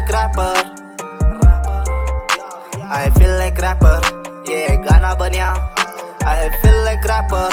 like rapper, I feel like rapper, ये गाना बनिया. I feel like rapper,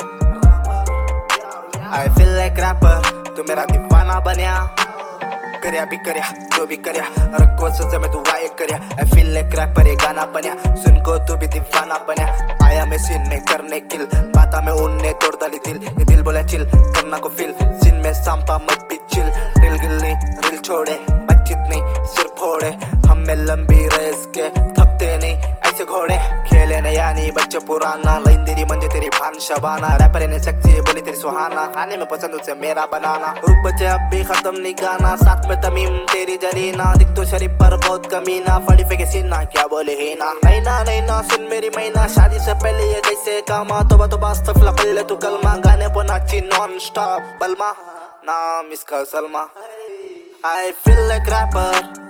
I feel like rapper, तू मेरा दीवाना बनिया. करया भी करया जो भी करया रखो सजा में तू वाय करया. I feel like rapper, ये गाना बनिया. सुन को तू भी दीवाना बनिया. आया मैं सीन में करने किल, बाता में उनने तोड़ डाली दिल. ये दिल बोला चिल करना को फील, सीन में सांपा मत भी चिल. रिल गिल्ली रिल छोड़े बातचीत नहीं सिर फोड़े. हमें लंबी रेस के थकते नहीं ऐसे घोड़े. खेले नहीं यानी बच्चे पुराना, लाइन तेरी मंजे तेरी भान शबाना. रैपर ने सेक्सी बोली तेरी सुहाना, खाने में पसंद उसे मेरा बनाना. रुक बच्चे अब भी खत्म नहीं गाना, साथ में तमीम तेरी जरीना. दिख तो शरीफ पर बहुत कमीना, फड़ी फेंके सीना क्या बोले ही ना. नहीं ना सुन मेरी मैना, शादी से पहले ये कैसे कामा. तोबा अस्तगफिरुल्लाह पहले तू कलमा. गाने पर नाची नॉन स्टॉप बलमा, नाम इसका Salma. I feel like rapper,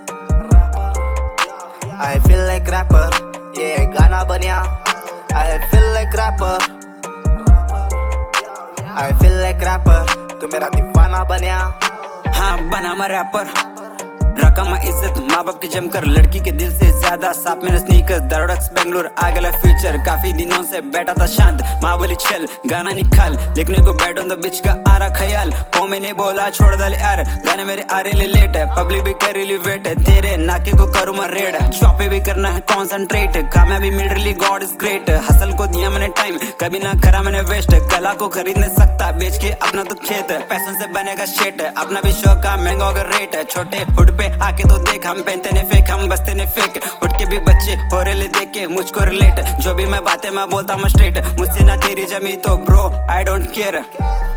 I feel like rapper, ये गाना बनिया. I feel like rapper, I feel like rapper, तू मेरा दीवाना बनिया. हाँ बना मैं रैपर, रकम इज्जत माँ बाप की जमकर. लड़की के दिल से ज्यादा साफ मेरे स्नीकर्स. दरोडक्स बेंगलोर आ गया फ्यूचर, काफी दिनों से बैठा था शांत. माँ बोली चल गाना निकाल, लिखने को बैठ ऑन द बीच का आ रहा ख्याल. ओ मैंने बोला छोड़ डाले यार, गाने मेरे आ रहे लेट है. पब्लिक भी कर रही वेट है, तेरे नाके को करूँ मैं रेड. शॉपे भी करना है कॉन्सेंट्रेट, कामयाबी मिडरली गॉड इज ग्रेट. हसल को दिया मैंने टाइम, कभी ना करा मैंने वेस्ट. कला को खरीद नहीं सकता बेच के अपना तो खेत. पैसन से बनेगा शेट, अपना भी शौक का महंगा होगा रेट. छोटे हुड पे आके तो देख, हम पहनते ने फेक हम बसते ने फेक. उठ के भी बच्चे हो रहे देख के मुझको रिलेट. जो भी मैं बातें मैं बोलता मैं स्ट्रेट, मुझसे ना तेरी जमी तो ब्रो आई डोंट केयर.